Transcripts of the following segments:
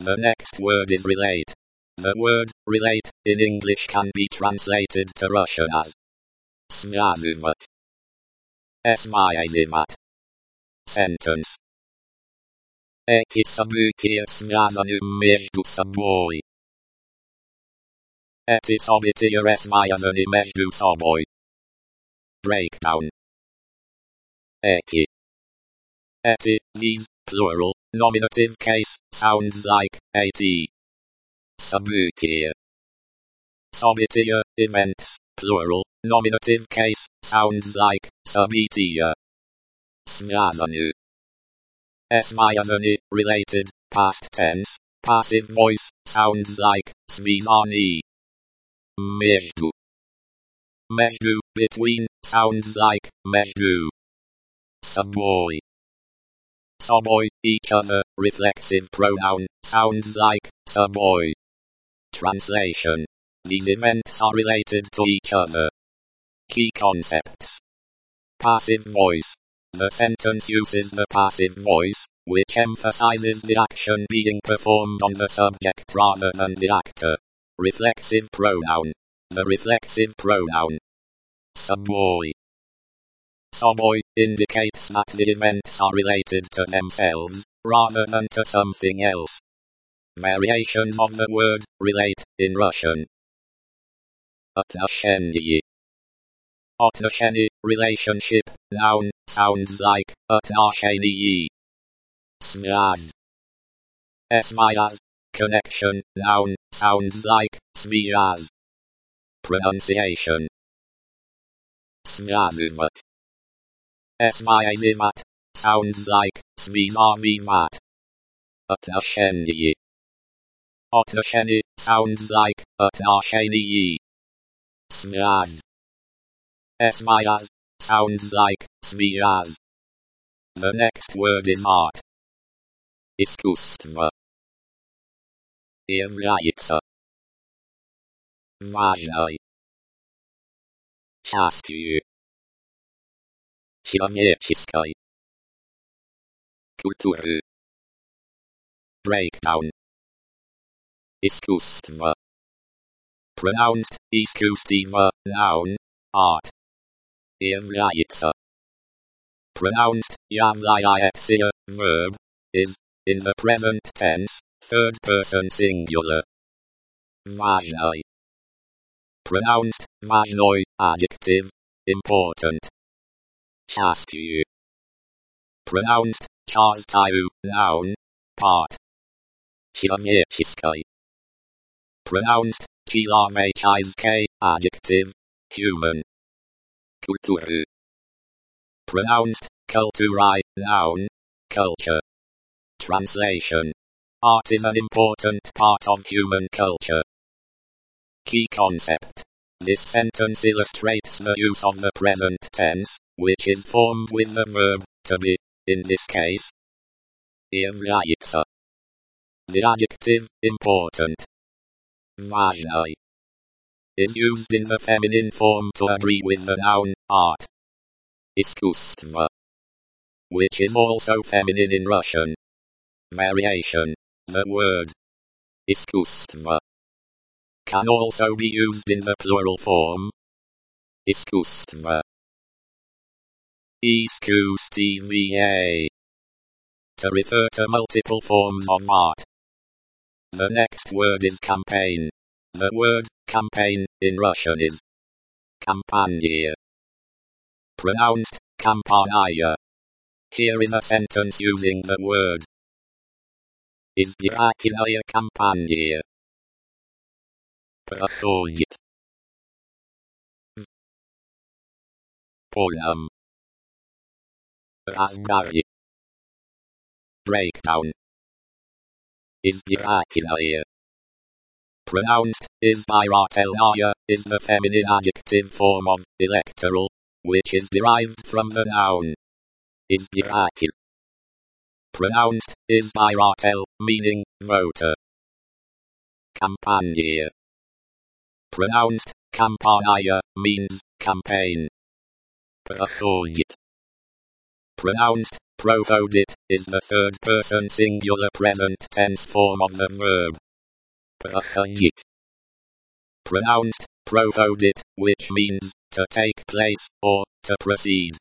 The next word is relate. The word relate in English can be translated to Russian as связывать. Связывать. Sentence. Эти события связаны между собой. Эти события связаны между собой. Breakdown. Эти. These, plural, nominative case, sounds like, at. События. События, events, plural, nominative case, sounds like, события. Связаны. Связаны, related, past tense, passive voice, sounds like, связаны. Между. Между, between, sounds like, между. Собой. Собой, each other, reflexive pronoun, sounds like, собой. Translation. These events are related to each other. Key concepts. Passive voice. The sentence uses the passive voice, which emphasizes the action being performed on the subject rather than the actor. Reflexive pronoun. The reflexive pronoun. Собой. Собой indicates that the events are related to themselves, rather than to something else. Variations of the word relate in Russian. Отношения. Отношения, relationship, noun, sounds like, отношения. Связь. Связь, connection, noun, sounds like, связь. Pronunciation. Связывать. Связывать, sounds like, связывать. Отношения. Отношения, sounds like, отношения. Связь. Связь, sounds like, связь. The next word is art. Искусство. Является. Важной. Частью. Человеческой. Культуры. Breakdown. Искусство. Pronounced, искусство, noun, art. Является. Pronounced, является, verb, is, in the present tense, third person singular. Важной. Pronounced, важной, adjective, important. Частью. Pronounced, частью, noun, part. Человеческой. Pronounced, человеческий, adjective, human. Культуры. Pronounced, культура, noun, culture. Translation. Art is an important part of human culture. Key concept. This sentence illustrates the use of the present tense, which is formed with the verb, to be, in this case. Является. The adjective, important. Важной. Is used in the feminine form to agree with the noun, art. Искусство. Which is also feminine in Russian. Variation. The word. Искусство. Can also be used in the plural form. Искусство. Искусство. To refer to multiple forms of art. The next word is campaign. The word campaign in Russian is кампания. Pronounced кампания. Here is a sentence using the word. Избирательная кампания. Проходит. В полном разгаре. Breakdown. Избирательная. Pronounced, избирательная, is the feminine adjective form of electoral, which is derived from the noun. Избиратель. Pronounced, избиратель, meaning, voter. Кампания. Pronounced, кампания, means, campaign. Проходит. Pronounced, проходит, is the third person singular present tense form of the verb. Prochodit. Pronounced prohodit, which means to take place or to proceed.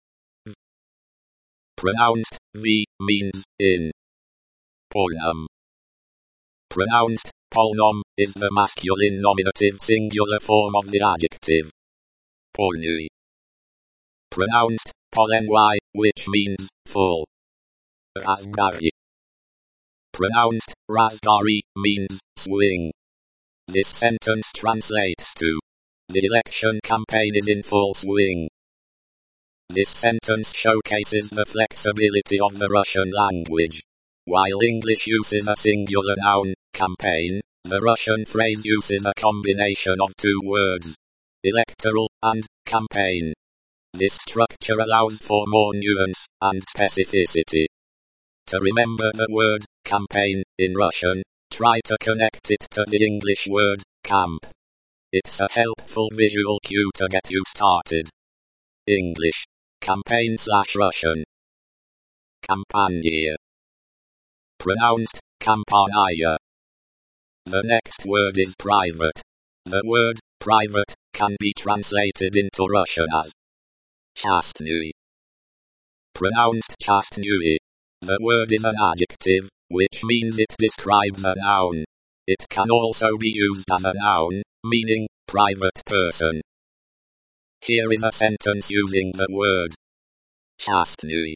Pronounced v means in. Polnum. Pronounced polnom is the masculine nominative singular form of the adjective polnui. Pronounced polenwy, which means full. Razgari. Pronounced razgari means swing. This sentence translates to: the election campaign is in full swing. This sentence showcases the flexibility of the Russian language. While English uses a singular noun, campaign, the Russian phrase uses a combination of two words, electoral and campaign. This structure allows for more nuance and specificity. To remember the word campaign in Russian, try to connect it to the English word camp. It's a helpful visual cue to get you started. English. Campaign/Russian. Kampania. Pronounced kampanaya. The next word is private. The word private can be translated into Russian as chastnui. Pronounced chastnui. The word is an adjective, which means it describes a noun. It can also be used as a noun, meaning private person. Here is a sentence using the word chastnui.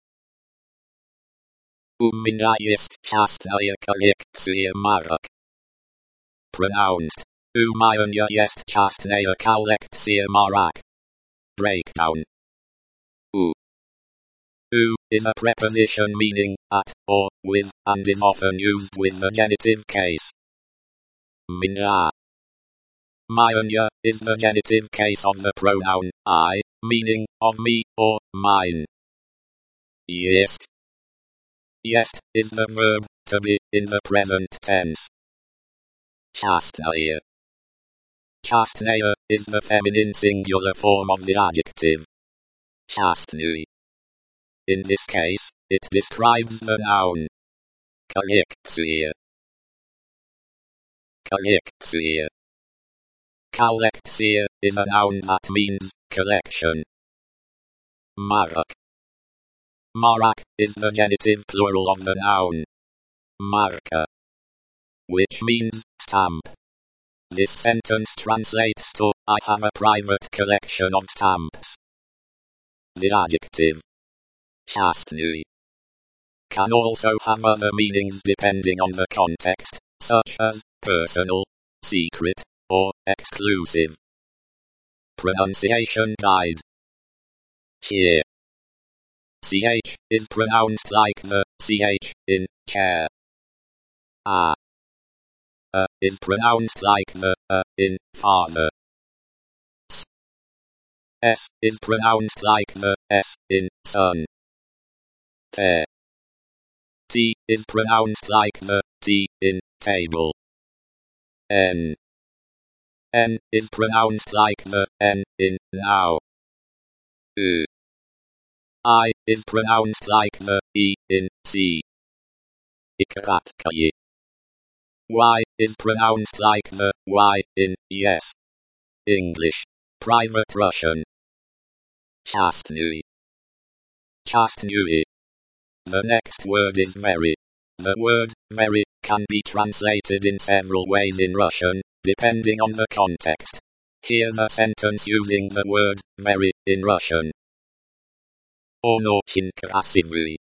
У меня есть частная коллекция марок. Pronounced. У меня есть частная коллекция марок. Breakdown. U is a preposition meaning at or with and is often used with the genitive case. Меня. Меня is the genitive case of the pronoun I, meaning of me or mine. Есть. Есть is the verb to be in the present tense. Chastnaya. Chastnaya is the feminine singular form of the adjective chastnui. In this case, it describes the noun коллекция. Коллекция. Коллекция is a noun that means collection. Marok. Marok is the genitive plural of the noun marka, which means stamp. This sentence translates to: I have a private collection of stamps. The adjective chastnui can also have other meanings depending on the context, such as personal, secret, or exclusive. Pronunciation guide. Chair. CH is pronounced like the CH in chair. A is pronounced like the in father. S is pronounced like the S in son. T is pronounced like the T in table. N is pronounced like the N in now. I is pronounced like the E in see. Ikratkaye. Y is pronounced like the Y in yes. English. Private Russian. Chastnui. Chastnui. The next word is very. The word very can be translated in several ways in Russian, depending on the context. Here's a sentence using the word very in Russian. Он очень красивый.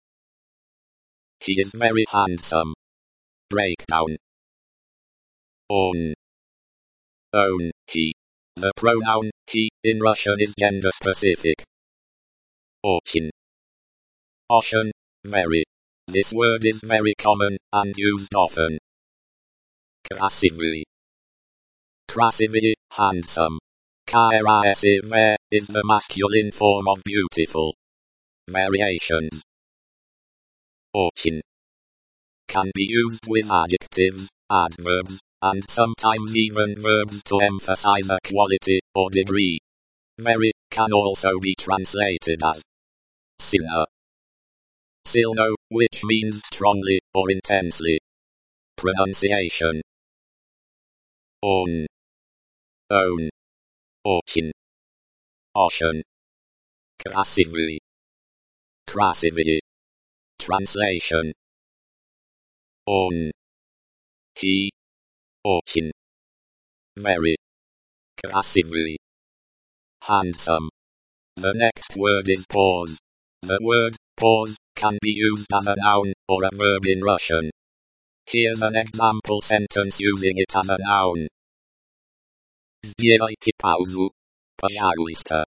He is very handsome. Breakdown. Он. Own, he. The pronoun he in Russian is gender specific. Очень. Очень, very. This word is very common and used often. Красивый. Красивый, handsome. Krasiv is the masculine form of beautiful. Variations. Очень can be used with adjectives, adverbs, and sometimes even verbs to emphasize a quality or degree. Very can also be translated as sila. Silno, which means strongly or intensely. Pronunciation. On. Own. Ochin. Ocean. Krasivy. Krasivy. Translation. On. He. Ochin. Very. Krasivy. Handsome. The next word is pause. The word pause can be used as a noun or a verb in Russian. Here's an example sentence using it as a noun. Сделайте паузу, пожалуйста.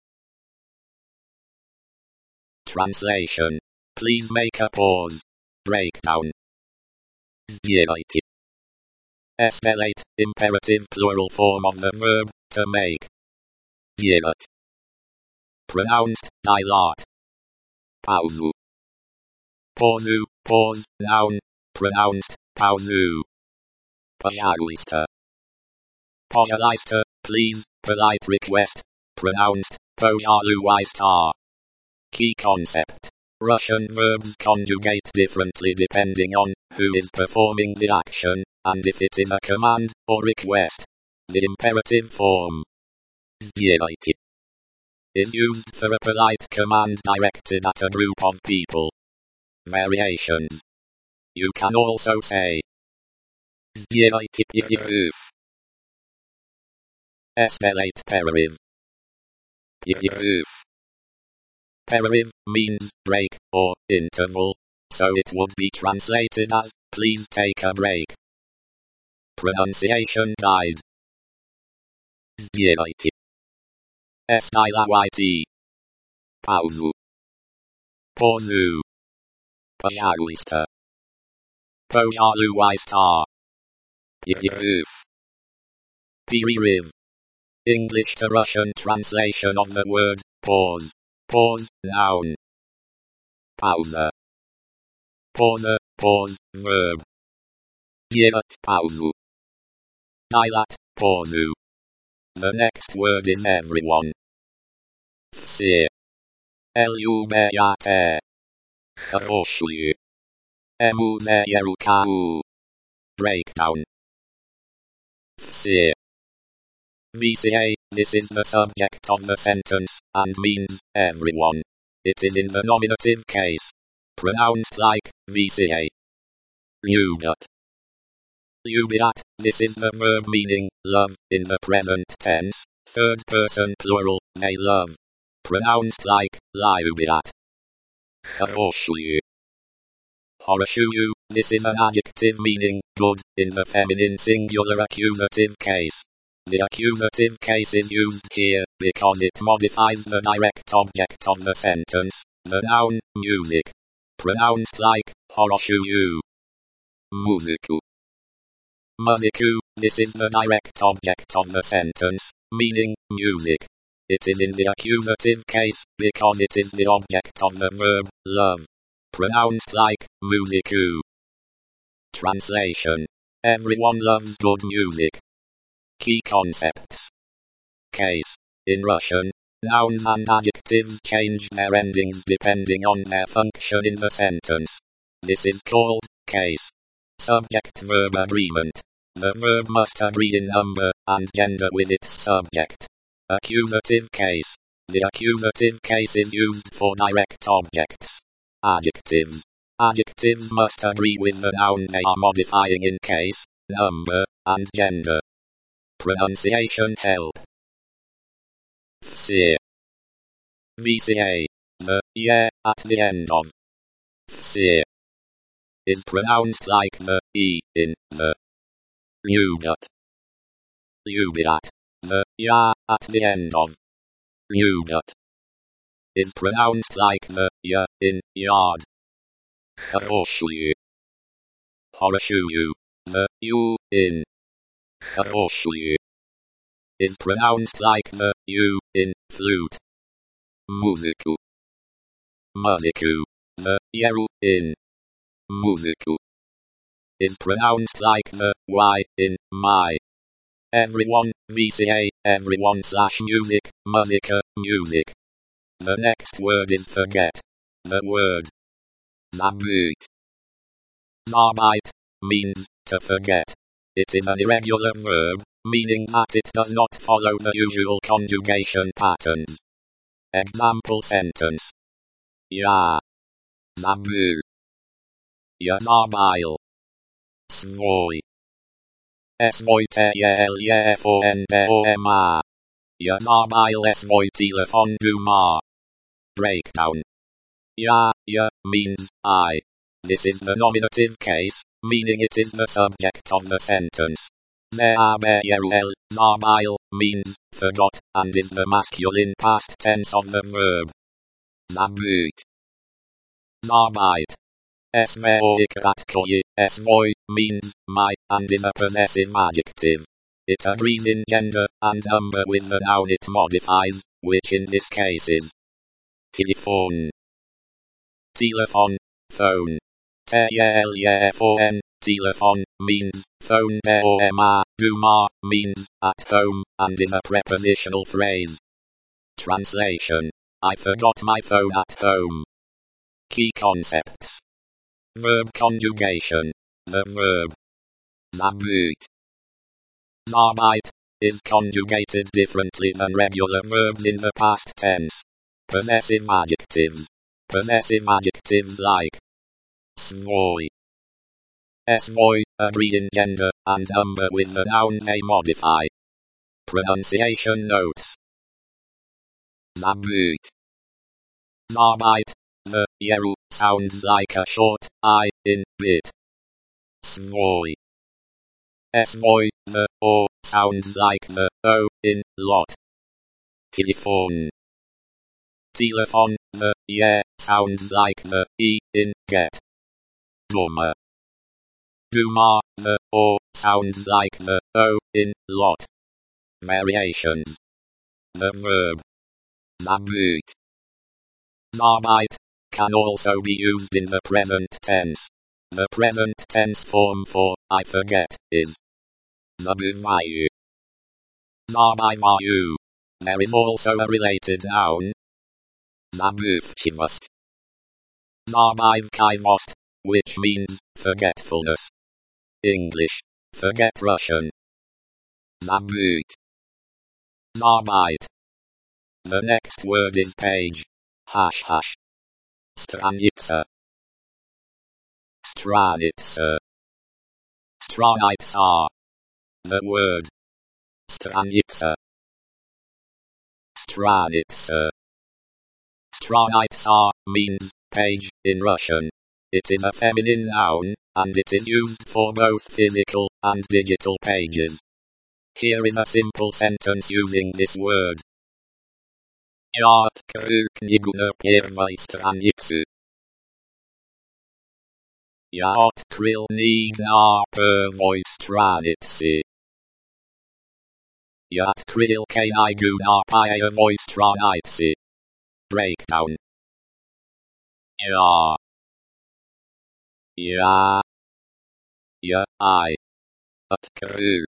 Translation. Please make a pause. Breakdown. Сделайте. Escalate, imperative plural form of the verb, to make. Делать. Pronounced, dilate. Pauzу. Pauzу, pause, noun, pronounced, pauzу. Пожалуйста. Пожалуйста, please, polite request, pronounced, пожалуйста. Key concept. Russian verbs conjugate differently depending on who is performing the action, and if it is a command or request. The imperative form, сделайте, is used for a polite command directed at a group of people. Variations. You can also say, сделайте перерыв. Escalate перерыв. Перерыв. Pereriv means break or interval, so it would be translated as please take a break. Pronunciation guide. Сделайте. Сделайте. Паузу. Pauzу. Пожалуйста. Пожалуйста. Перерыв. Перерыв. English to Russian translation of the word pause. Pause, noun. Pauza. Pause, pause, verb. Делать паузу. Делать паузу. The next word is everyone. Все. Любят. Хорошую. Музея рукаву. Breakdown. Все. VCA, this is the subject of the sentence, and means, everyone. It is in the nominative case. Pronounced like, VCA. Любят. Любят, this is the verb meaning, love, in the present tense, third person plural, they love. Pronounced like, любят. Хорошую. Хорошую, this is an adjective meaning, good, in the feminine singular accusative case. The accusative case is used here because it modifies the direct object of the sentence, the noun, music. Pronounced like, хорошую. Музыку. Muziku, this is the direct object of the sentence, meaning, music. It is in the accusative case because it is the object of the verb, love. Pronounced like, muziku. Translation. Everyone loves good music. Key concepts. Case. In Russian, nouns and adjectives change their endings depending on their function in the sentence. This is called case. Subject-verb agreement. The verb must agree in number and gender with its subject. Accusative case. The accusative case is used for direct objects. Adjectives. Adjectives must agree with the noun they are modifying in case, number, and gender. Pronunciation help. Все. VCA. The yeah at the end of все is pronounced like the e in the. Любят. Любят. The ya at the end of любят is pronounced like the ya in yard. Хорошую. Хорошую. The u in хорошую is pronounced like the u in flute. Музыку. Muziku. The yeru in muziku is pronounced like the y in my. Everyone, VCA, everyone / music, muzika, music. The next word is forget. The word Zabut. Zabite means to forget. It is an irregular verb, meaning that it does not follow the usual conjugation patterns. Example sentence. Ja. Zabur. Ja zabail. Svoj. Svoj telefon. Ja zabail svoj telefon doma. Breakdown. Ja means I. This is the nominative case, meaning it is the subject of the sentence. Zabel, zabail, means forgot, and is the masculine past tense of the verb. Zabut. Zabite. Svoj means my, and is a possessive adjective. It agrees in gender and number with the noun it modifies, which in this case is telephone. Telephone, phone. Telefon, telephone, means phone. Doma, means at home, and is a prepositional phrase. Translation. I forgot my phone at home. Key concepts. Verb conjugation. The verb zabut. Zabite is conjugated differently than regular verbs in the past tense. Possessive adjectives. Possessive adjectives like svoj. Svoj agree in gender and number with the noun they modify. Pronunciation notes. Zabut. Zabite. The yeru sounds like a short I in bit. Svoj. Svoj, the O sounds like the O in lot. Telephone. Telephone, the ye sounds like the E in get. Doma. Doma, the O sounds like the O in lot. Variations. The verb zabut. Zabite can also be used in the present tense. The present tense form for I forget is zabywayu. Zabywayu. There is also a related noun, zabywchivosť. Zabywkivosť, which means forgetfulness. English, forget Russian. Zabut. Zabite. The next word is page. ##. Stranica. Stranica. Stranica. The word stranica. Stranica. Stranica means page in Russian. It is a feminine noun, and it is used for both physical and digital pages. Here is a simple sentence using this word. Ja odkrył knigę na pierwszej stronicy. Ja odkrył knigę na pierwszej stronicy. Ja odkrył knigę na pierwszej stronicy. Breakdown. Ja. Ja. Ja, I. Odkrył.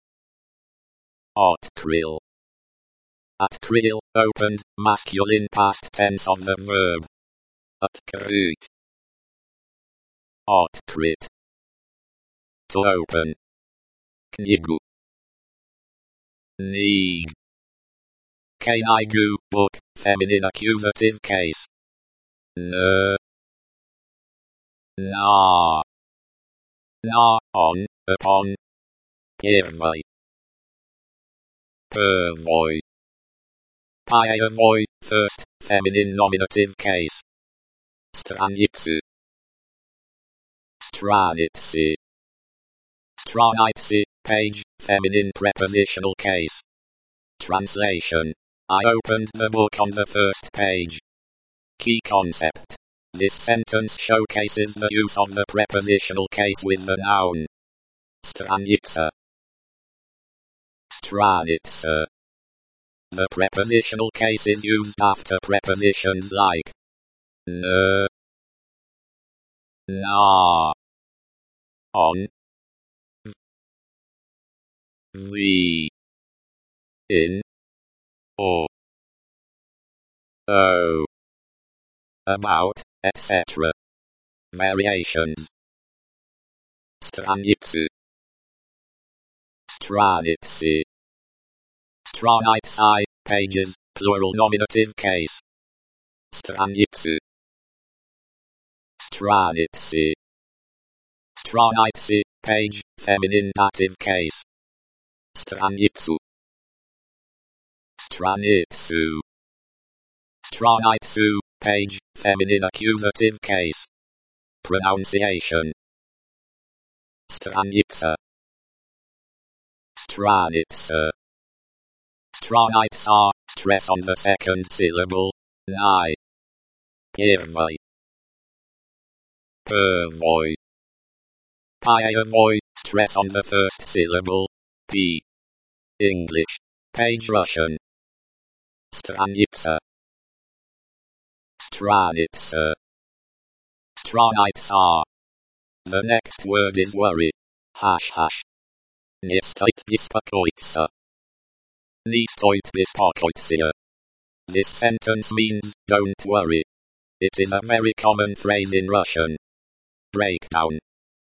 Odkrył. Odkrył, opened, masculine past tense of the verb. Odkryć. Odkryt. To open. Knigę. Knig. Knigę, book, feminine accusative case. Na. Na, on, upon. Pierwszej. Pierwszej. Pierwszej, first, feminine nominative case. Stranicy. Stranicy. Stranicy, page, feminine prepositional case. Translation. I opened the book on the first page. Key concept. This sentence showcases the use of the prepositional case with the noun. Stranica. Stranica. The prepositional case is used after prepositions like na, on, v, in, or, about, etc. Variations. Stranicy. Stranicy. Stranicy, pages, plural nominative case. Stranicy. Stranicy. Stranicy, page, feminine dative case. Stranitsu. Stranitsu. Stranitsu, page, feminine accusative case. Pronunciation. Stranitsa. Stranitsa. Stranitsa, stress on the second syllable. Nai. Pervoi. Pervoi. Pyavoy, stress on the first syllable. P. English. Page Russian. Stranitsa. Stranitsa. Stranitsa. The next word is worry. Hash hash. Nie stoit bespokojиться. Nie stoit bespokojиться. This sentence means, don't worry. It is a very common phrase in Russian. Breakdown.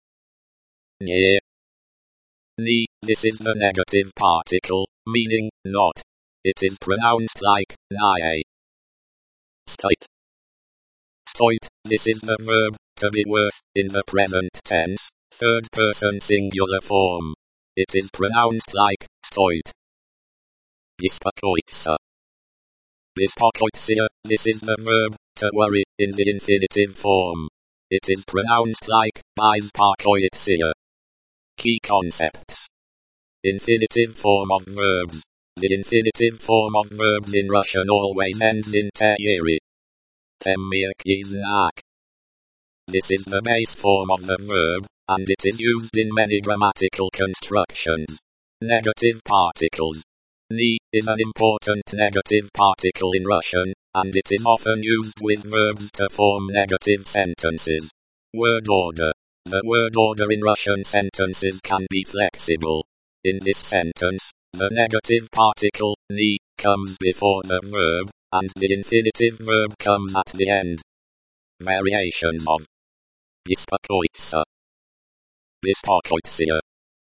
Nie. Nie, this is the negative particle, meaning, not. It is pronounced like, nie. Stoit. Stoit, this is the verb, to be worth, in the present tense, third person singular form. It is pronounced like, stoit. Bespokojиться. Bespokojиться, this is the verb, to worry, in the infinitive form. It is pronounced like, bespokojиться. Key concepts. Infinitive form of verbs. The infinitive form of verbs in Russian always ends in te-iri. Temmirki znak. This is the base form of the verb, and it is used in many grammatical constructions. Negative particles. Ni is an important negative particle in Russian, and it is often used with verbs to form negative sentences. Word order. The word order in Russian sentences can be flexible. In this sentence, the negative particle, ni, comes before the verb, and the infinitive verb comes at the end. Variations of bespokojиться. Bespokojция.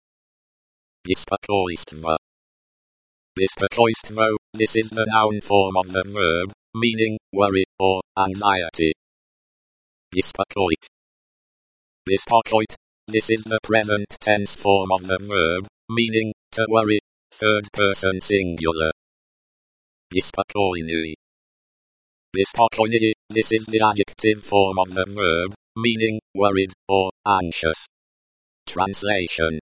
Bespokojstvo. Bespokojstvo, this is the noun form of the verb, meaning, worry, or, anxiety. Bespokojit. Bespokojit, this is the present tense form of the verb, meaning, to worry, third person singular. Bespokojny. Bespokojny, this is the adjective form of the verb, meaning, worried, or, anxious. Translation.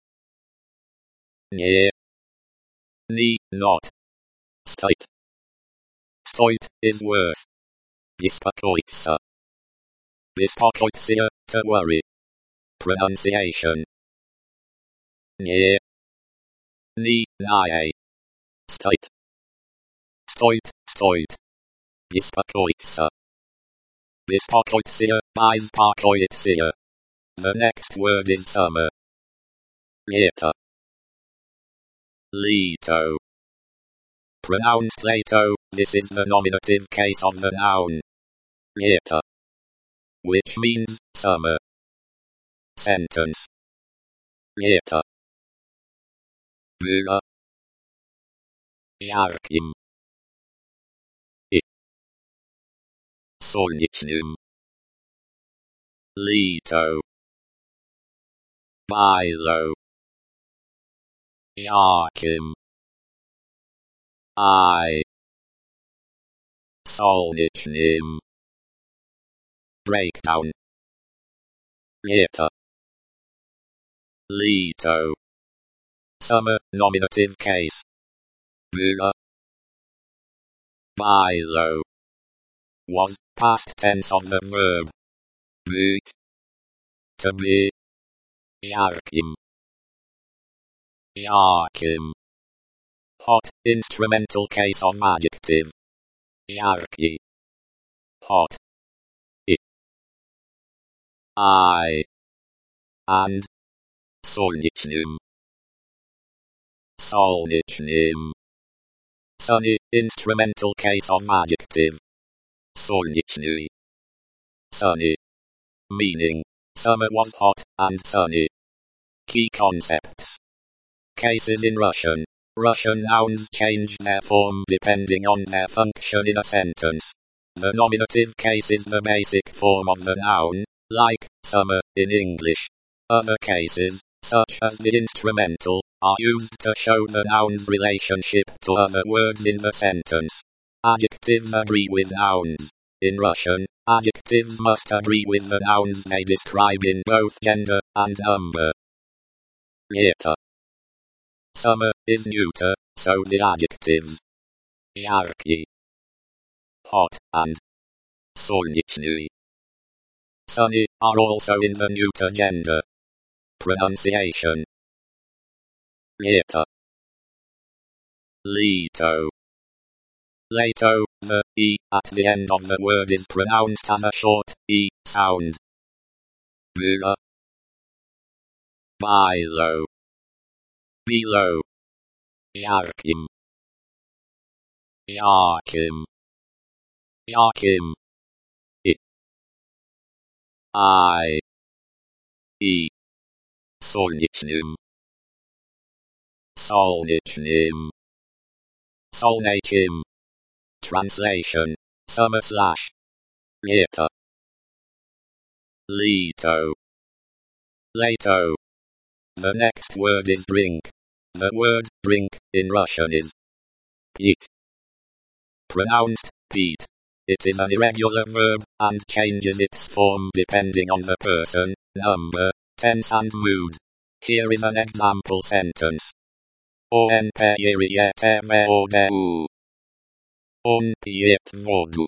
Nie. Ni, not. Stoit. Stoit, is worth. Bespokojиться. Bespokojиться, to worry. Pronunciation. Nie. Ni, nie. Stoit. Stoit, stoit. Bespokojиться. Bespokojиться, bespokojиться. The next word is summer. Lето. Leto. Pronounced leto, this is the nominative case of the noun. Lето. Which means, summer. Sentence. Lето. Было. Жарким. И. Солнечным. Leto. Bilo. Жарким. I. Солнечным. Breakdown. Lето. Leto. Summer, nominative case. Было. Bilo. Was, past tense of the verb. Быть. To be. Жарким. Жарким. Hot, instrumental case of adjective. Жаркий. Hot. I. And. Солнечным. Солнечным. Sunny, instrumental case of adjective. Солнечный. Sunny. meaning summer was hot and sunny. Key concepts. Cases in Russian. Russian nouns change their form depending on their function in a sentence. The nominative case is the basic form of the noun, like summer in English. Other cases, such as the instrumental, are used to show the noun's relationship to other words in the sentence. Adjectives agree with nouns. In Russian, adjectives must agree with the nouns they describe in both gender and number. Later. Summer is neuter, so the adjectives жаркий, hot, and солнечный, sunny, are also in the neuter gender. Pronunciation. Later. Leto. Leto, the E at the end of the word is pronounced as a short E sound. Было. Bilo. Below. Жарким. Жарким. Жарким. I. E. Солнечным. Солнечным. Солнечным. Translation. Summer / Later. Leto. Leto. The next word is drink. The word drink in Russian is pit. Pronounced pit. It is an irregular verb and changes its form depending on the person, number, tense and mood. Here is an example sentence. On pije vodu. On pije vodu.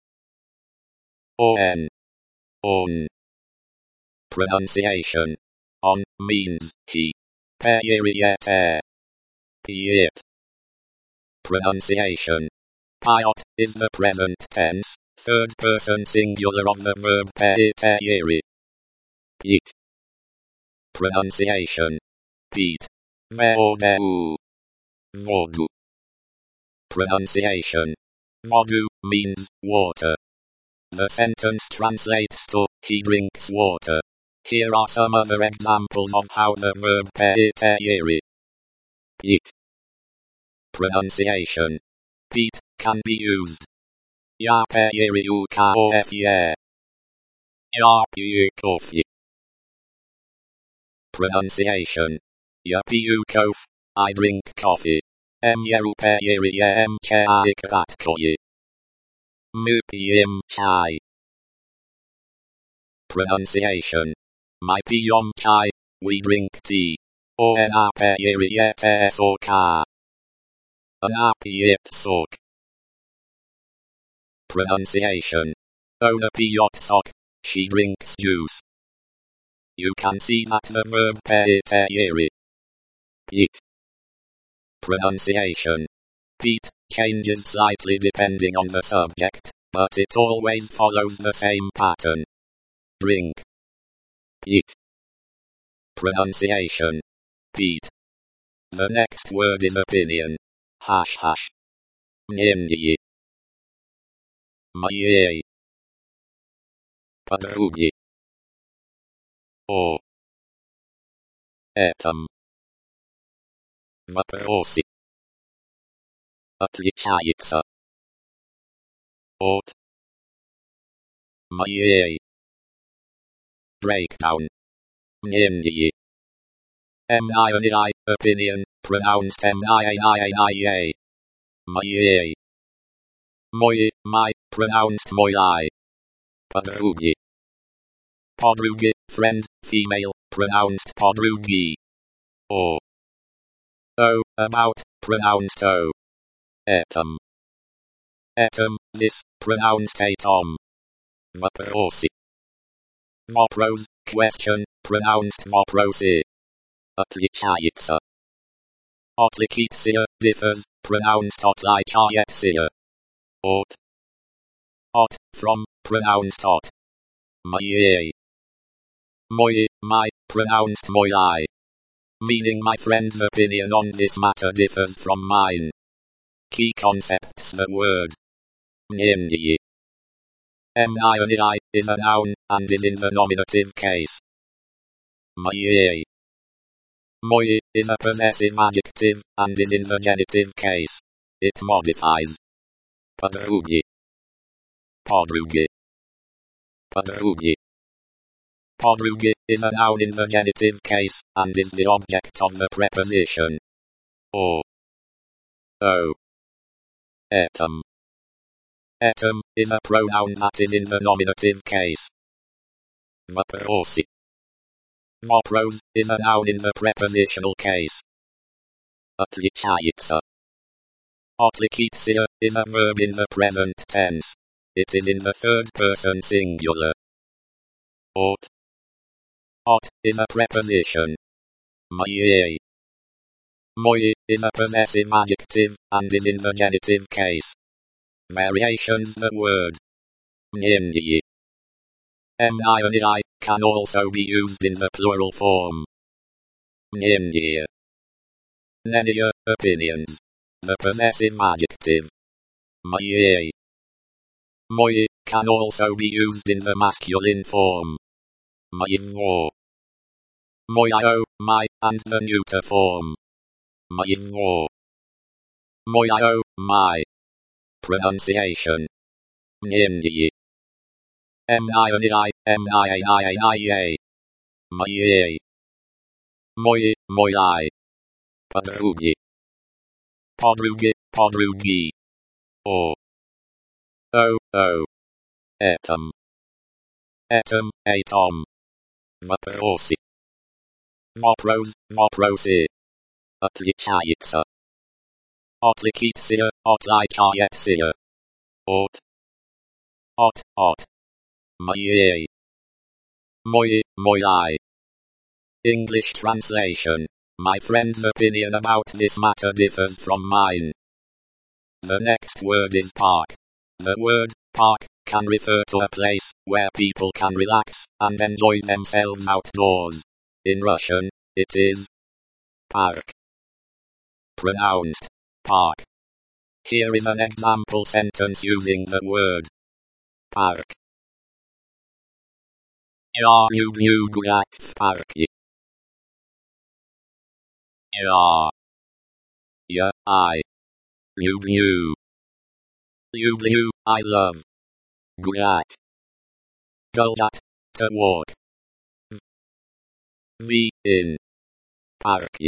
On. Pronunciation. On means he. Pije. Piyet. Pronunciation. Piyot is the present tense, third person singular of the verb piyeri. Pit. Pronunciation. Pete. Vodu. Vodu. Pronunciation. Vodu means water. The sentence translates to, he drinks water. Here are some other examples of how the verb piyeri. Pit. Pronunciation. Pete can be used. Я пью кофе. Я пью кофе. Pronunciation. Я пью кофе. I drink coffee. Я пью чай краткое. Мы пьем чай. Pronunciation. Мы пьем чай. We drink tea. Она пьет сок. Она пьет сок. Pronunciation. Ona piyot sok. She drinks juice. You can see that the verb piyeri. Pit. Pronunciation. Pete changes slightly depending on the subject, but it always follows the same pattern. Drink. Pit. Pronunciation. Pete. The next word is opinion. ##. Мнение. Моей. Подруги. О. Этом. Вопросы. Отличается. От. Моей. Breakdown. Мнение. Opinion, pronounced MIA. Моей. Мой, my, pronounced мой. Подруги. Подруги, friend, female, pronounced подруги. О. About, pronounced o. Этом. Этом, this, pronounced atom. Вопросы. Вопрос, question, pronounced вопросы. Отличается. Отличится, differs, pronounced отличается. От, from, pronounced от. Моей. Мой, my, pronounced мой. Meaning my friend's opinion on this matter differs from mine. Key concepts: the word мнение. Mini is a noun, and is in the nominative case. Moye. Moye is a possessive adjective, and is in the genitive case. It modifies. Podrugi. Podrugi. Podrugi. Podrugi is a noun in the genitive case, and is the object of the preposition. O. Etum. Etum is a pronoun that is in the nominative case. Vaprosi. Vopros is a noun in the prepositional case. Otlikitsa. Otlikitsia is a verb in the present tense. It is in the third person singular. Ot. Ot is a preposition. Moye. Moye is a possessive adjective, and is in the genitive case. Variations the word. Mnyenyi. Mnyenyi can also be used in the plural form. Mnyenyi. Nenia, opinions. The possessive adjective. Moye. Moye can also be used in the masculine form. Moyvo. Moyo, my, and the neuter form. Moyvo. Moyo, my. Pronunciation. Mnyenyi. Mnyenyi, mnyenyi. Moye. Moye, moyai. Podrugi. Podrugi, podrugi. O. Etum. Etum, atom. Vaprosi. Vopros, voprosi. Otlikitsa. Otlikitsia, otlikitsia. Ot. Moye. Moye, moyai. English translation. My friend's opinion about this matter differs from mine. The next word is park. The word park can refer to a place where people can relax and enjoy themselves outdoors. In Russian, it is park. Pronounced park. Here is an example sentence using the word park. Я люблю гулять в парке. I люблю. Люблю, I love. Гулять. Гулять, to walk. In. Парки.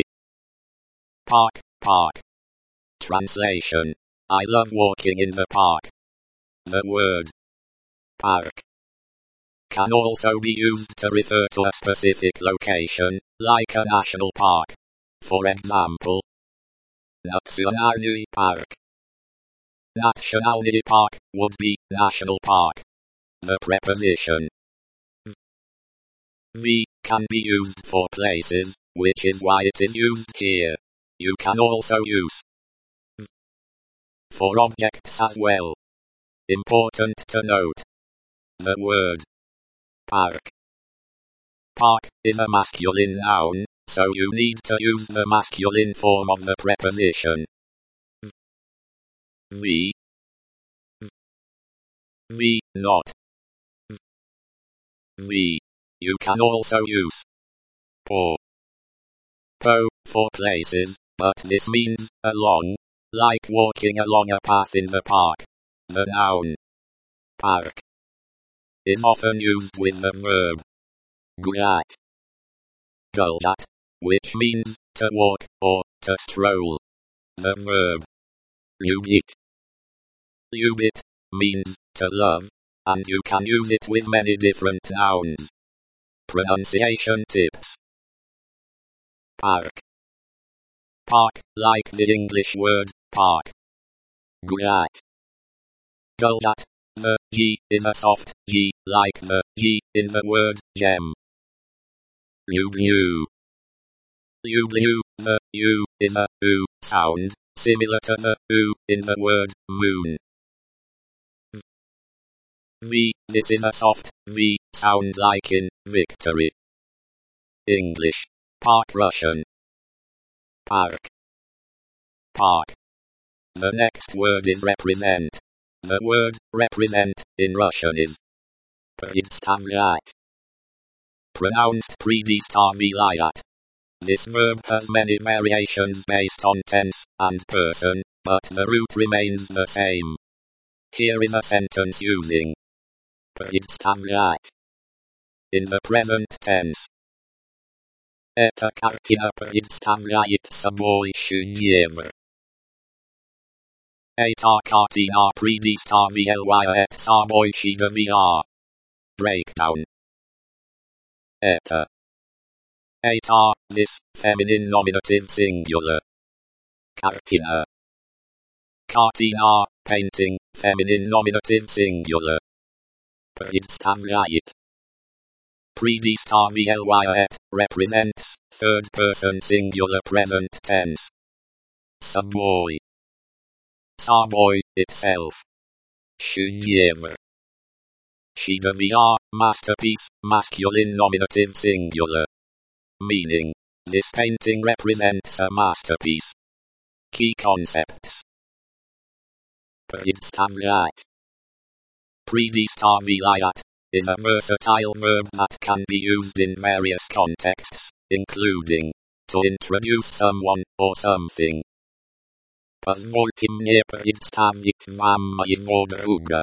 Park. Translation. I love walking in the park. The word park can also be used to refer to a specific location, like a national park. For example, Nationalny park. Nationalny park would be national park. The preposition can be used for places, which is why it is used here. You can also use for objects as well. Important to note. The word park is a masculine noun, so you need to use the masculine form of the preposition. Not. You can also use po for places, but this means along, like walking along a path in the park. The noun park is often used with the verb гулять, which means to walk or to stroll. The verb любить means to love, and you can use it with many different nouns. Pronunciation tips. Park, like the English word park. Гулять. The G is a soft G, like the G in the word gem. Люблю. The U is a U sound, similar to the U in the word moon. This is a soft V sound like in victory. English. Park Russian. Park. The next word is represent. The word represent in Russian is представлять. Pronounced предоставляет. This verb has many variations based on tense and person, but the root remains the same. Here is a sentence using представлять in the present tense. Эта картина представляет собой шедевр. Эта картина представляет собой шедевр. Breakdown. Это. This, feminine nominative singular. Картина. Картина, painting, feminine nominative singular. Представляет. Представляет, represents, third person singular present tense. Собой. Собой, itself. Шедевр. Шедевр, masterpiece, masculine nominative singular. Meaning, this painting represents a masterpiece. Key concepts. Представлять. Предоставляет is a versatile verb that can be used in various contexts, including to introduce someone or something. Позвольте мне представить вам моего друга.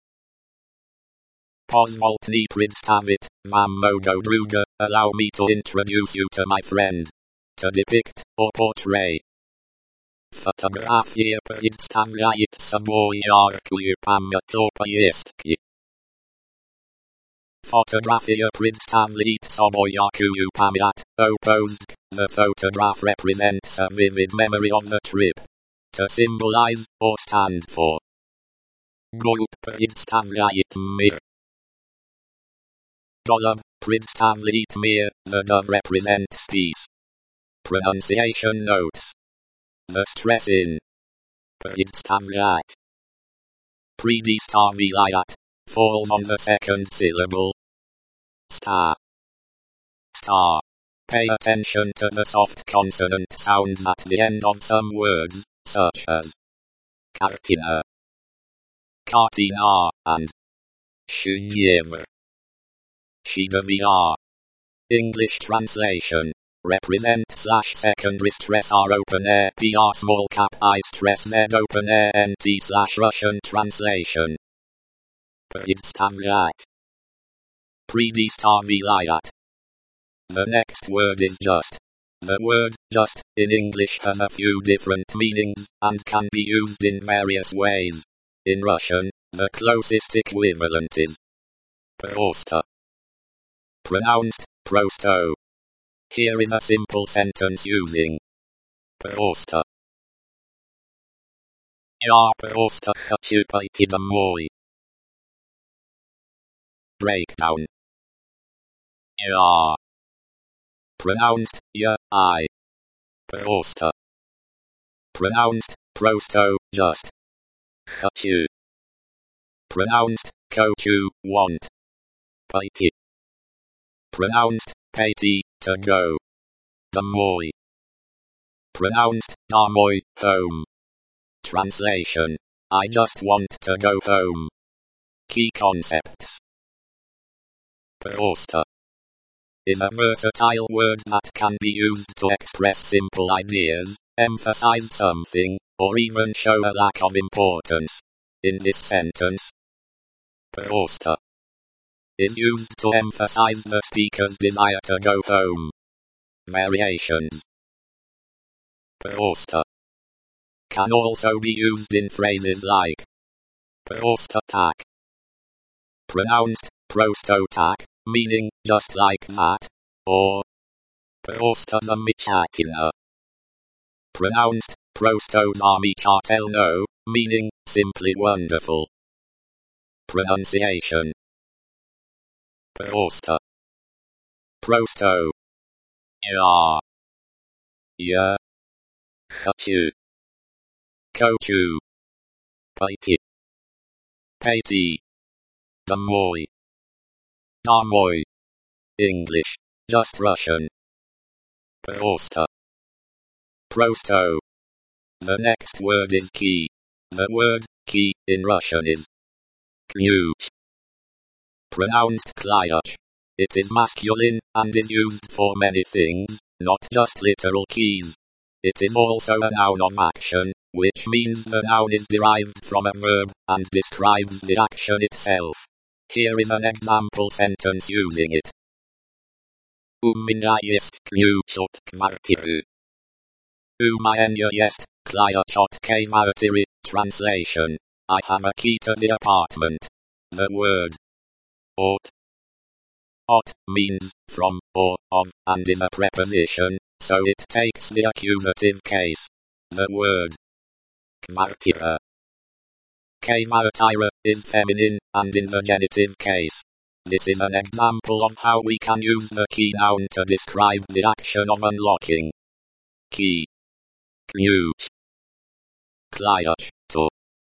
Позвольте представить вам моего друга, allow me to introduce you to my friend. To depict or portray. Фотография представляет собой яркую память о поездке. Фотография представляет собой яркую память о поездке. The photograph represents a vivid memory of the trip. To symbolize or stand for. Голубь представляет мир. Голубь представляет мир. The dove represents peace. Pronunciation notes. The stress in представлять. Предоставляет falls on the second syllable. Star. Star. Pay attention to the soft consonant sounds at the end of some words, such as картина, картина, and шедевр, шедевр. English translation. Represent / secondary stress R open air PR small cap I stress Z open air NT / Russian translation. Представлять. Предоставляет. The next word is just. The word just in English has a few different meanings and can be used in various ways. In Russian, the closest equivalent is просто. Pronounced prosto. Here is a simple sentence using просто. Я просто хочу пойти домой. Breakdown. Я. Pronounced I. Просто. Pronounced prosto, just. Хочу. Pronounced хочу, want. Пойти. Pronounced пойти, to go. Домой. Pronounced домой, home. Translation. I just want to go home. Key concepts. Просто is a versatile word that can be used to express simple ideas, emphasize something, or even show a lack of importance. In this sentence, просто is used to emphasize the speaker's desire to go home. Variations. Просто can also be used in phrases like просто так. Pronounced просто так, meaning just like that, or просто замечательно. Pronounced просто замечательно, meaning simply wonderful. Pronunciation. Просто. Просто. Я. Хочу. Хочу. Пойти. Пойти. Домой. Домой. English. Just Russian. Просто. Prosto. The next word is key. The word key in Russian is ключ, pronounced klyuch. It is masculine and is used for many things, not just literal keys. It is also a noun of action, which means the noun is derived from a verb and describes the action itself. Here is an example sentence using it. У меня есть ключ от квартиры. У меня есть ключ от квартиры. Translation. I have a key to the apartment. The word от means from or of and is a preposition, so it takes the accusative case. The word kvartira is feminine and in the genitive case. This is an example of how we can use the key noun to describe the action of unlocking. Key, ключ, ключ to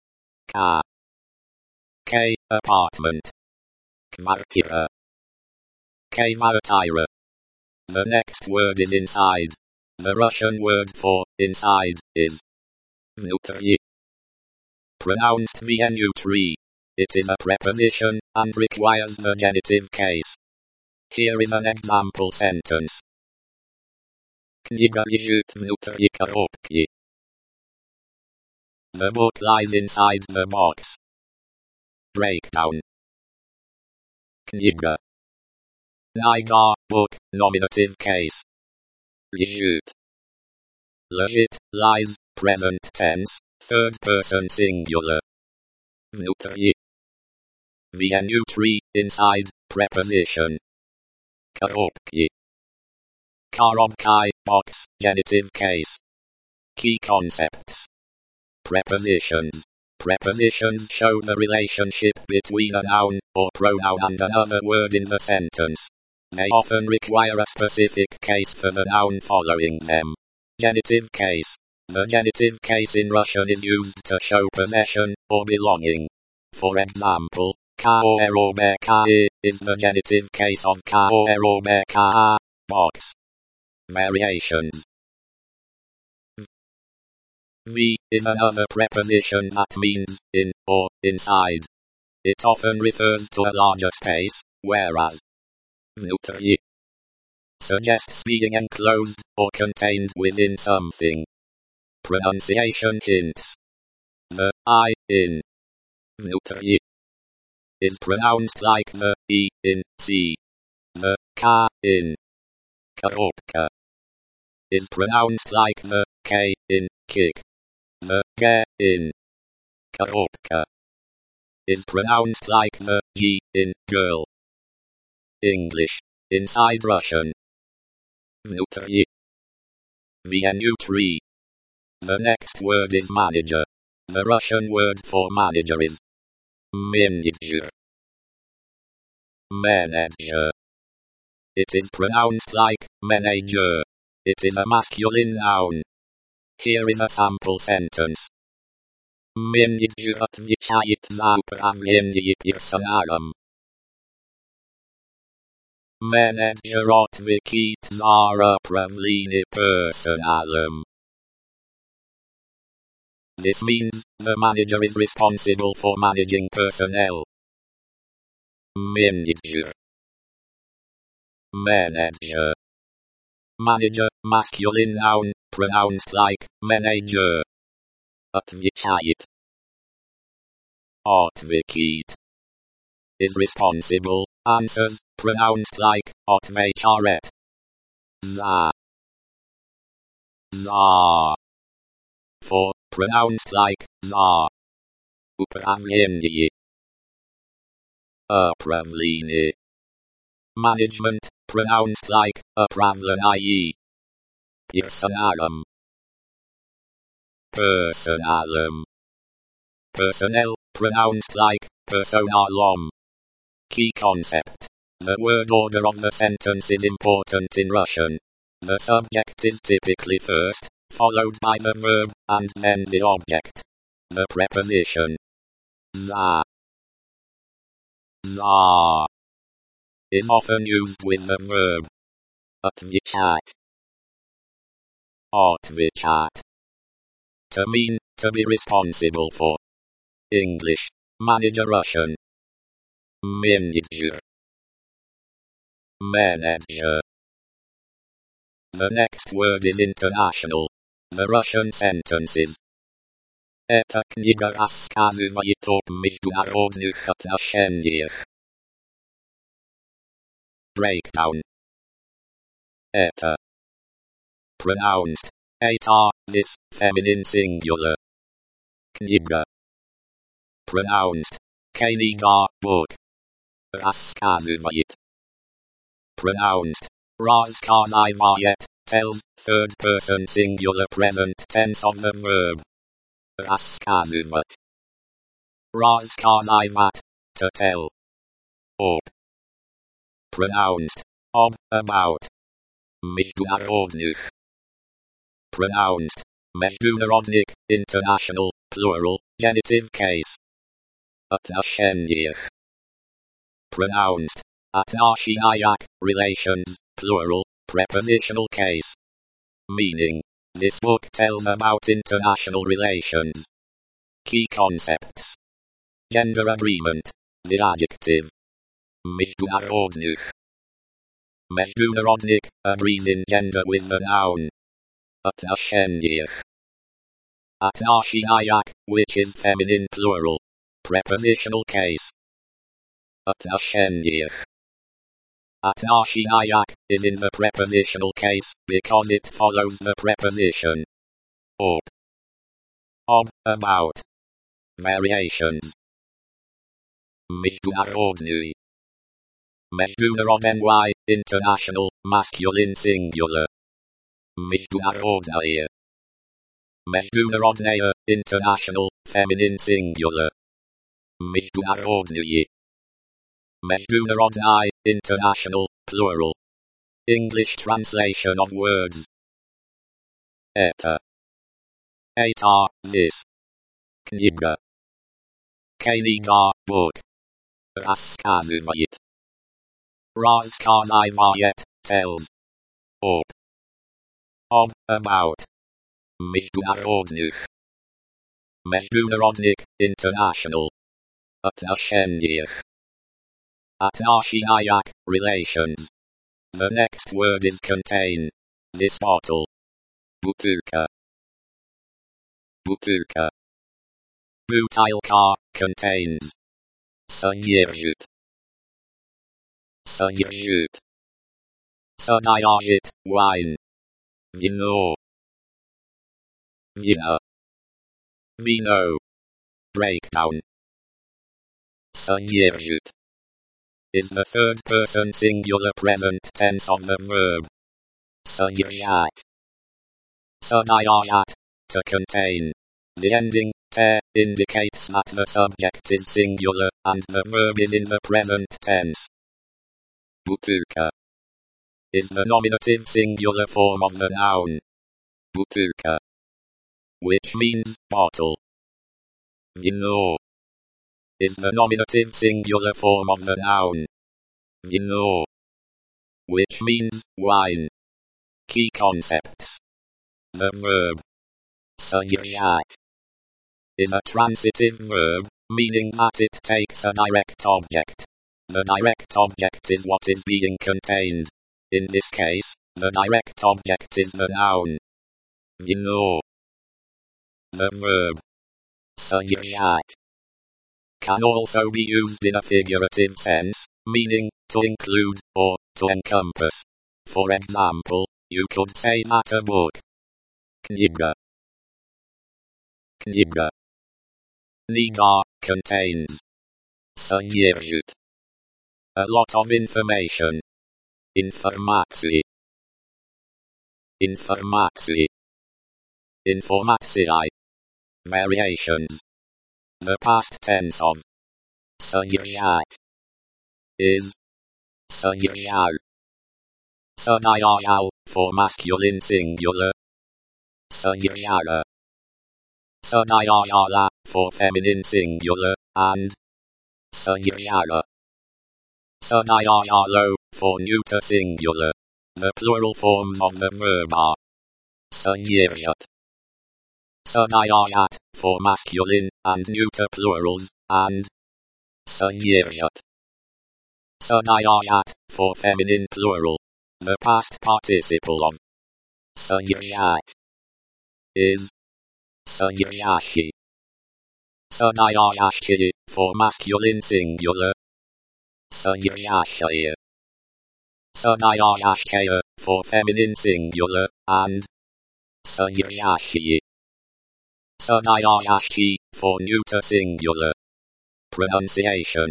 apartment, kvartira, kvartira. The next word is inside. The Russian word for inside is внутри, pronounced внутри. It is a preposition and requires the genitive case. Here is an example sentence. Книга лежит внутри коробки. The book lies inside the box. Breakdown. Книга. Kniga, book, nominative case. Лежит. Лежит, lies, present tense, third person singular. Внутри. Внутри, inside, preposition. Коробки. Коробка, box, genitive case. Key concepts. Prepositions. Prepositions show the relationship between a noun or pronoun and another word in the sentence. They often require a specific case for the noun following them. Genitive case. The genitive case in Russian is used to show possession or belonging. For example, koробка is the genitive case of koробка, box. Variations. V is another preposition that means in or inside. It often refers to a larger space, whereas внутри suggests being enclosed or contained within something. Pronunciation hints. The I in внутри is pronounced like the E in C. The K in коробка is pronounced like the K in kick. The G in коробка is pronounced like the G in girl. English. Inside Russian. Внутри. Внутри. The next word is manager. The Russian word for manager is менеджер. Manager. It is pronounced like manager. It is a masculine noun. Here is a sample sentence. Менеджер отвечает за управление персоналом. Менеджер отвечает за управление персоналом. This means, the manager is responsible for managing personnel. Manager. Manager. Manager, masculine noun, pronounced like manager. Отвечает. Отвечает. Is responsible, answers, pronounced like отвечает. За. За. For, pronounced like за. Управление. Управление. Management, pronounced like управление. Персоналом. Personalum. Personnel, pronounced like personalom. Key concept. The word order of the sentence is important in Russian. The subject is typically first, followed by the verb, and then the object. The preposition za is often used with the verb отвечать. to mean, to be responsible for. English, manager. Russian, manager. Manager. The next word is international. The Russian sentence is: Эта книга рассказывает об международных отношениях. Breakdown. Это. Pronounced. Eta, this, feminine singular. Книга. Pronounced. Книга, book. Рассказывает. Pronounced. Рассказывает, tells, third person singular present tense of the verb. Рассказывать. Рассказывать, to tell. Об. Pronounced. Of, about. Международных. Pronounced. Международных, international, plural, genitive case. Отношениях. Pronounced. Отношениях, relations, plural, prepositional case. Meaning: this book tells about international relations. Key concepts. Gender agreement. The adjective. Международных. Международных agrees in gender with the noun. Отношениях. Отношениях, which is feminine plural. Prepositional case. Отношениях. Отношениях is in the prepositional case because it follows the preposition. Об. Of, about. Variations. Международный. Международный, international, masculine singular. Международная. Международная, international, feminine singular. Международные. Международный, international, plural. English translation of words. Это. Это, this. Книга. Книга, book. Рассказывает. Рассказывает, tells. Об. Of, about. Международных. Международных, international. Отношениях. Отношениях, relations. The next word is contain. This bottle. Бутылка. Бутылка. Бутылка, contains. Содержит. Содержит. Содержит, wine. Вино. Вино. Vino. Breakdown. Содержит is the third person singular present tense of the verb. Содержать. Содержать, to contain. The ending, te, indicates that the subject is singular, and the verb is in the present tense. Бутылка is the nominative singular form of the noun. Бутылка, which means bottle. Вино is the nominative singular form of the noun. Вино, which means wine. Key concepts. The verb содержать is a transitive verb, meaning that it takes a direct object. The direct object is what is being contained. In this case, the direct object is the noun. Вино. The verb содержать can also be used in a figurative sense, meaning to include or to encompass. For example, you could say that a book. Книга. Книга. Книга contains. Содержит a lot of information. Информации. Информации. Информация. Variations. The past tense of содержать is содержал. Содержал for masculine singular. Содержала. Содержала for feminine singular, and содержала. Содержало for neuter singular. The plural forms of the verb are содержат, Sanayat, for masculine and neuter plurals, and Sanyiryat. Sanayat, for feminine plural. The past participle of Sanyiryat is Sanyiryashi. Sanayashi, for masculine singular. Sanyiryashaya. Sanayashaya, for feminine singular, and Sanyiryashi. Sanayashi, for neuter singular. Pronunciation.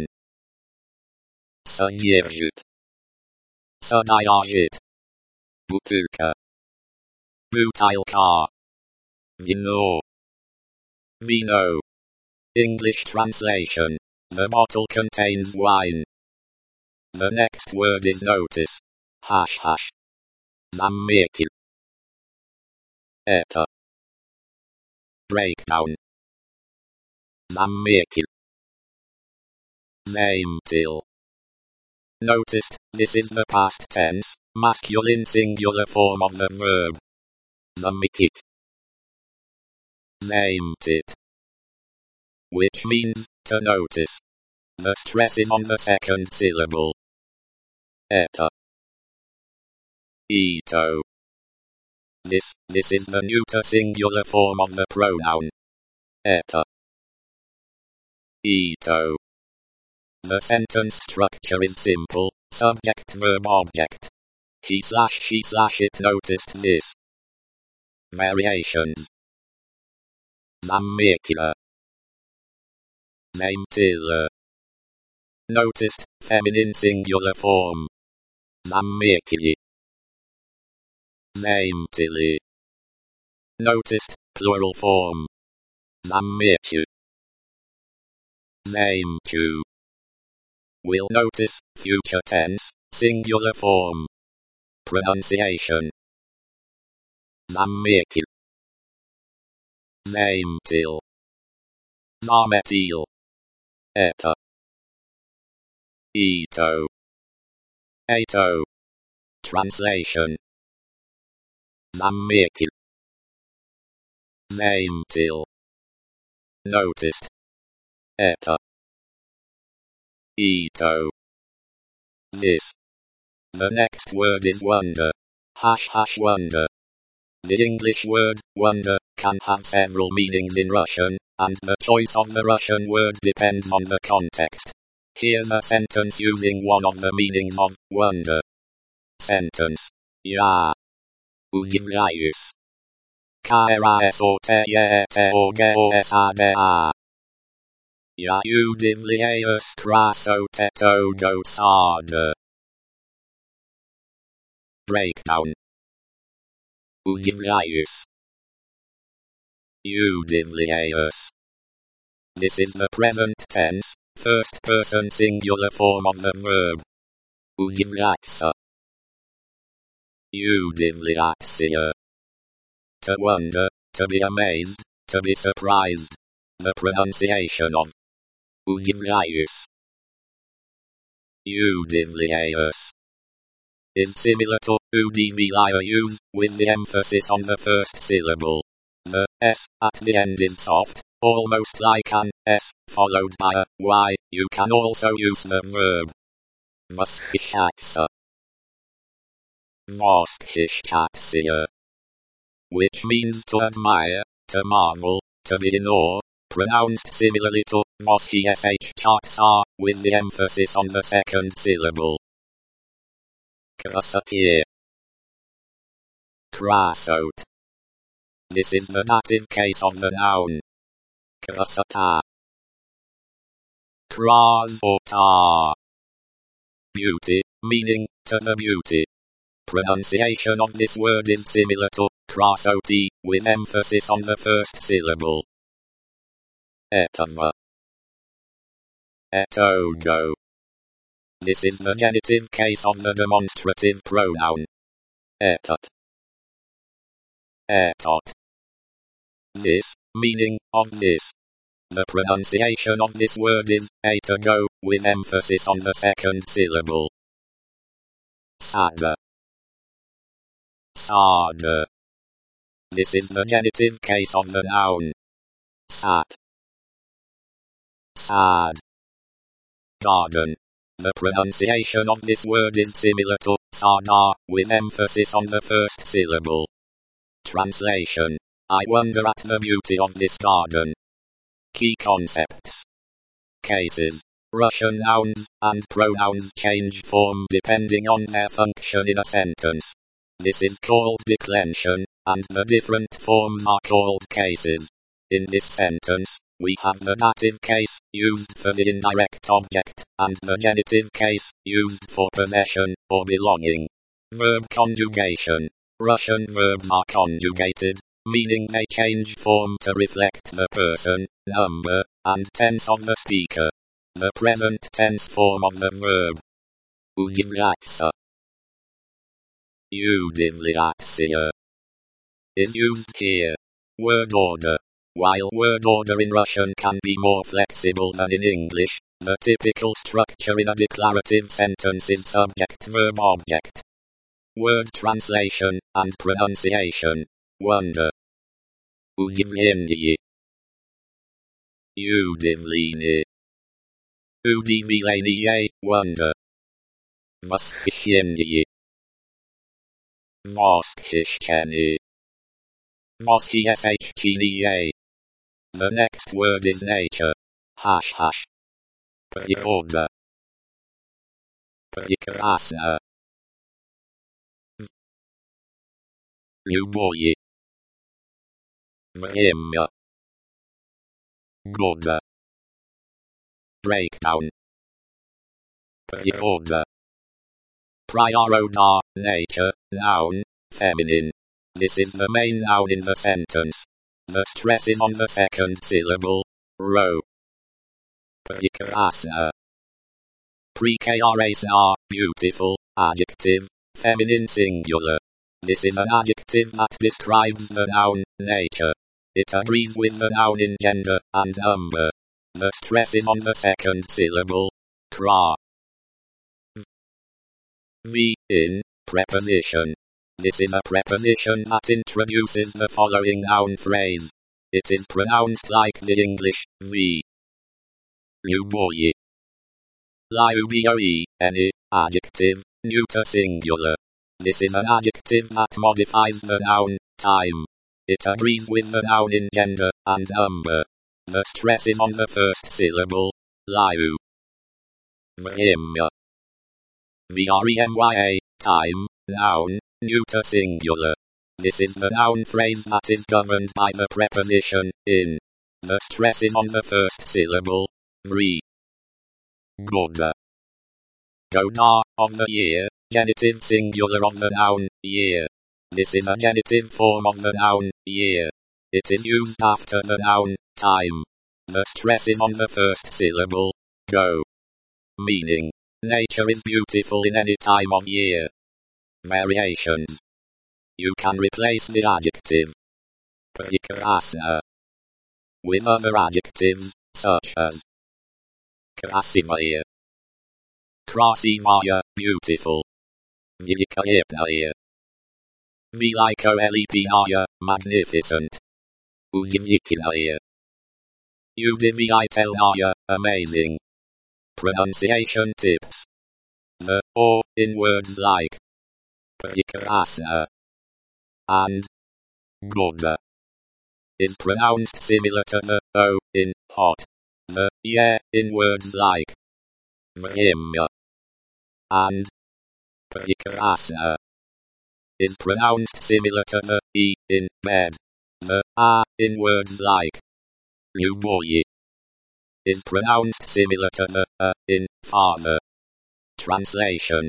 Sanyiryut. Sanayajit. Butuka. Butilka. Vino. Vino. English translation. The bottle contains wine. The next word is notice. Hash hash. Zammetil. Eta. Breakdown. Zammetil. Zametil. Noticed, this is the past tense, masculine singular form of the verb. Zametit. Zametit. Which means, to notice. The stress is on the second syllable. Eta. Ito. This is the neuter singular form of the pronoun. Eta. Ito. The sentence structure is simple, subject verb object. He/she/it noticed this. Variations. Zammetila. Zametila. Noticed, feminine singular form. Zammetili. Zametili. Noticed, plural form. Zammetu. Zametu. We'll notice, future tense, singular form. Pronunciation. Zammetil. Zametil. Zametil. Eta. Ito. Ato. Translation. Zammetil. Zametil. Noticed. Eta. Ito. This. The next word is wonder. Hash hash wonder. The English word, wonder, can have several meanings in Russian, and the choice of the Russian word depends on the context. Here's a sentence using one of the meanings of wonder. Sentence. Я удивляюсь. KRSOTETOGOSADA. Я удивляюсь красоте. Breakdown. Удивляюсь. Удивляюсь. This is the present tense, first person singular form of the verb. Удивляться. Удивляться. To wonder, to be amazed, to be surprised. The pronunciation of удивляюсь. Удивляюсь is similar to udivляюсь, with the emphasis on the first syllable. The S at the end is soft, almost like an S, followed by a Y. You can also use the verb восхищаться. Восхищаться. Which means to admire, to marvel, to be in awe, pronounced similarly to восхищаться, with the emphasis on the second syllable. Красоте. Красот. This is the dative case of the noun. Красота. Красота. Beauty, meaning, to the beauty. Pronunciation of this word is similar to красоты, with emphasis on the first syllable. Этого. Этого. This is the genitive case of the demonstrative pronoun. Этот. Этот. This, meaning, of this. The pronunciation of this word is этого, with emphasis on the second syllable. Sada. Sada. This is the genitive case of the noun. Sat. Sad. Garden. The pronunciation of this word is similar to sada, with emphasis on the first syllable. Translation. I wonder at the beauty of this garden. Key concepts. Cases. Russian nouns and pronouns change form depending on their function in a sentence. This is called declension, and the different forms are called cases. In this sentence, we have the dative case, used for the indirect object, and the genitive case, used for possession, or belonging. Verb conjugation. Russian verbs are conjugated, meaning they change form to reflect the person, number, and tense of the speaker. The present tense form of the verb udivляться, is used here. Word order. While word order in Russian can be more flexible than in English, the typical structure in a declarative sentence is subject-verb-object. Word translation and pronunciation. Wonder. Udivlение. Udivlение. Udivlение, wonder. Восхищение. Восхищение. Восхищение. The next word is nature. Hash. Природа. Прекрасно. Любое. Время. Года. Breakdown. Природа. Природа, nature, noun, feminine. This is the main noun in the sentence. The stress is on the second syllable, ro. Прекрасно. Прекрасно, beautiful, adjective, feminine singular. This is an adjective that describes the noun, nature. It agrees with the noun in gender and number. The stress is on the second syllable, kra. V in preposition. This is a preposition that introduces the following noun phrase. It is pronounced like the English V. Любое. Любое, any, adjective, neuter singular. This is an adjective that modifies the noun, time. It agrees with the noun in gender and number. The stress is on the first syllable, liu. Время. Vremya, time, noun, neuter singular. This is the noun phrase that is governed by the preposition, in. The stress is on the first syllable, vri. Goda. Goda, of the year, genitive singular of the noun, year. This is a genitive form of the noun, year. It is used after the noun, time. The stress is on the first syllable, go. Meaning. Nature is beautiful in any time of year. Variations. You can replace the adjective прекрасно with other adjectives, such as красивая, красивая, beautiful, великолепная, великолепная, magnificent, удивительная, удивительная, amazing. Pronunciation tips. The O in words like прекрасно and года is pronounced similar to the O in hot. The yeah in words like время and прекрасно is pronounced similar to the E in bed. The A in words like любое is pronounced similar to the in father. Translation.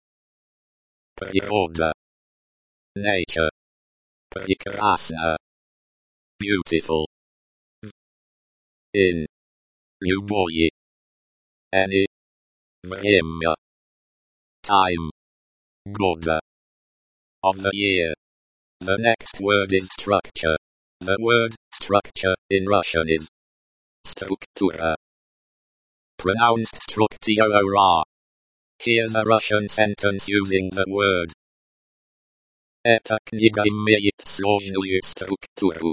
Природа. Nature. Прекрасно. Beautiful. In. Любое. Any. Время. Time. Года. Of the year. The next word is structure. The word structure in Russian is struktura. Pronounced struktura. Here's a Russian sentence using the word Эта книга имеет сложную структуру.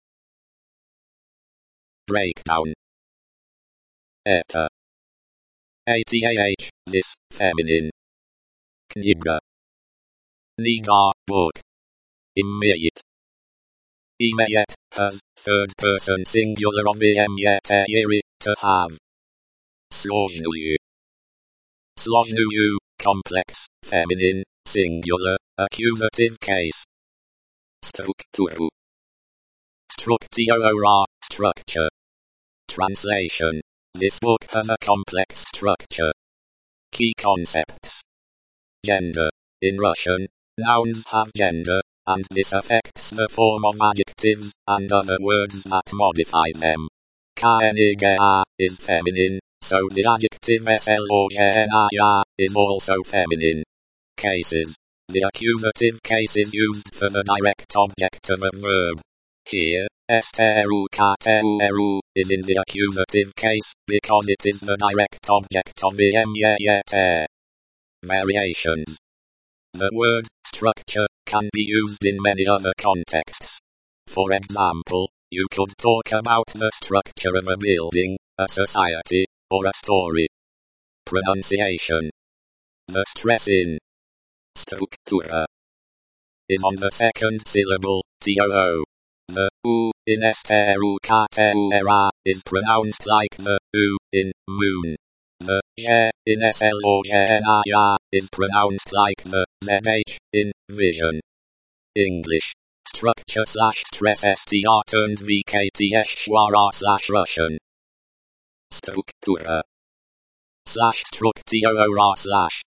Breakdown. Это. ATAH, this, feminine. Книга. Книга, book. Имеет. Имеет, has, third person singular of иметь, to have. Сложную. Сложную, complex, feminine, singular, accusative case. Структуру. Structura, structure. Translation. This book has a complex structure. Key concepts. Gender. In Russian, nouns have gender, and this affects the form of adjectives and other words that modify them. Kniga is feminine, so the adjective slognia is also feminine. Cases. The accusative case is used for the direct object of a verb. Here, esteru is in the accusative case because it is the direct object of imetь. Variations. The word structure can be used in many other contexts. For example, you could talk about the structure of a building, a society, or a story. Pronunciation. The stress in structura is on the second syllable, too. The u in structura is pronounced like the u in moon. The j in slognia is pronounced like the zh in vision. English. Structure / stress str turned vkts schwara / Russian. Struktura / struktura /